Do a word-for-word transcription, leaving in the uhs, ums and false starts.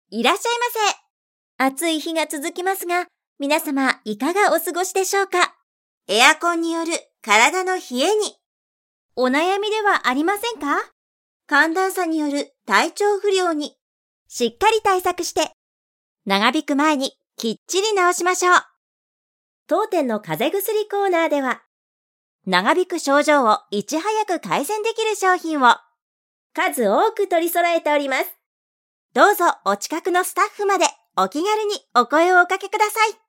いらっしゃいませ。暑い日が続きますが、皆様いかがお過ごしでしょうか。エアコンによる体の冷えにお悩みではありませんか。寒暖差による体調不良にしっかり対策して長引く前にきっちり治しましょう。当店の風邪薬コーナーでは長引く症状をいち早く改善できる商品を数多く取り揃えております。どうぞお近くのスタッフまでお気軽にお声をおかけください。